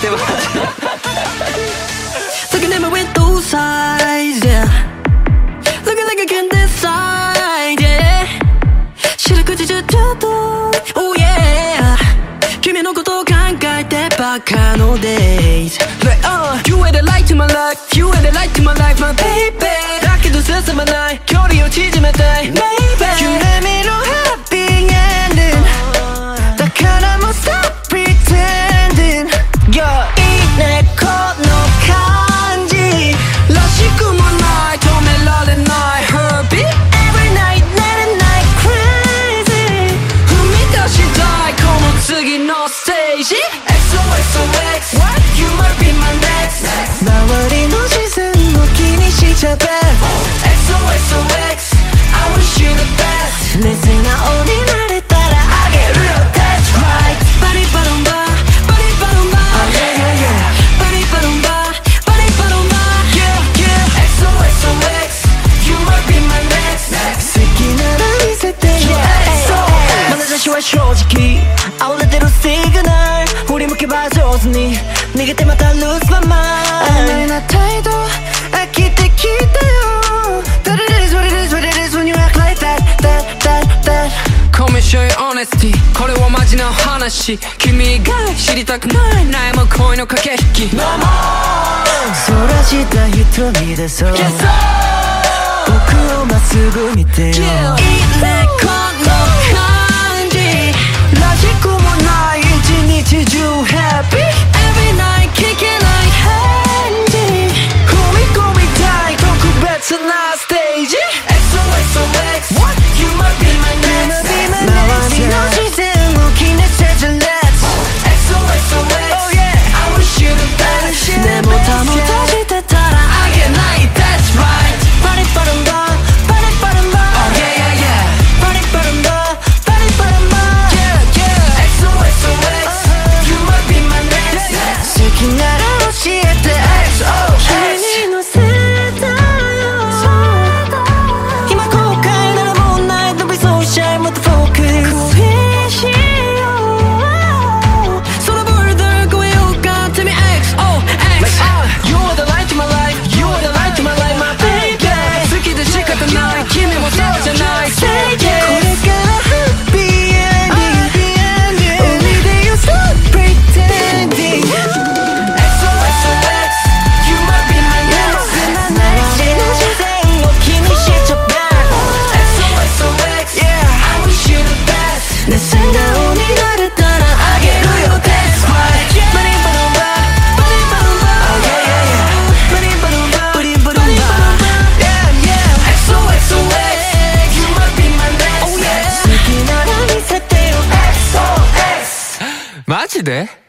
ってます Looking at me with those eyes, yeah. Looking like I can decide, yeah. 白くじちゃったoh yeah. 君のことを考えてばっかの days Like, you are the light to my life, you are the light to my life, my baby だけど進まない距離を縮めたい Maybe 夢見ろ happy ending だからもう stop pretending Yeah いいねこの感じらしくもない止められない Heartbeat Every night, night and night crazy 踏み出したいこの次のステージ XOXOX What? You might be my next 周りの視線を気にしちゃって XOXOX I wish you the best 冷静な青になれたらあげるよ That's right バリバロンババリバロンバ Oh yeah yeah yeah バリバロンババリバロンバ Yeah yeah XOXOX You might be my next 好きなら見せて Yeah眼差しは正直溢れてるシグナル振り向けば上手に逃げてまた lose my mind 甘いな態度飽きてきたよ That it is what it is what it is when you act like that Come and show your honesty これはマジな話君が知りたくない悩む恋の駆け引き No more そらした瞳でそう、yes, 僕をまっすぐ見てよ、yeah. いいねこの感じらしくもない一日中 Happy Every night 聞けない返事踏み込みたい特別なステージ XOXOX What? You might be my next 周りの視線を気にせず Let's XOXOX Oh yeah I wish you the best でも保たしてたらあげない That's right バリバランババリバランバ Oh yeah yeah yeah バリバランババリバランバ Yeah yeah XOXOX You might be my next 好きなら教えて XOX 君に乗せたよ今後悔ならもうない Don't be so shy もっと focus 恋しようそのボルダー越えようか Tell me XOX You are the light to my life You are the light to my life My baby 好きで仕方ない君もそうじゃない Say yes これから Happy ending Only day you stop pretending XOXOX You might be my next 周りの視線を気にしちゃった XOXOX Yeah I wish you the best で素直になれたらあげるよ That's right バリバロンババリバロンバ Oh yeah yeah yeah バリバロンババリバロンバ Yeah yeah XOXOX You might be my next 好きなら見せてよ XOX マジで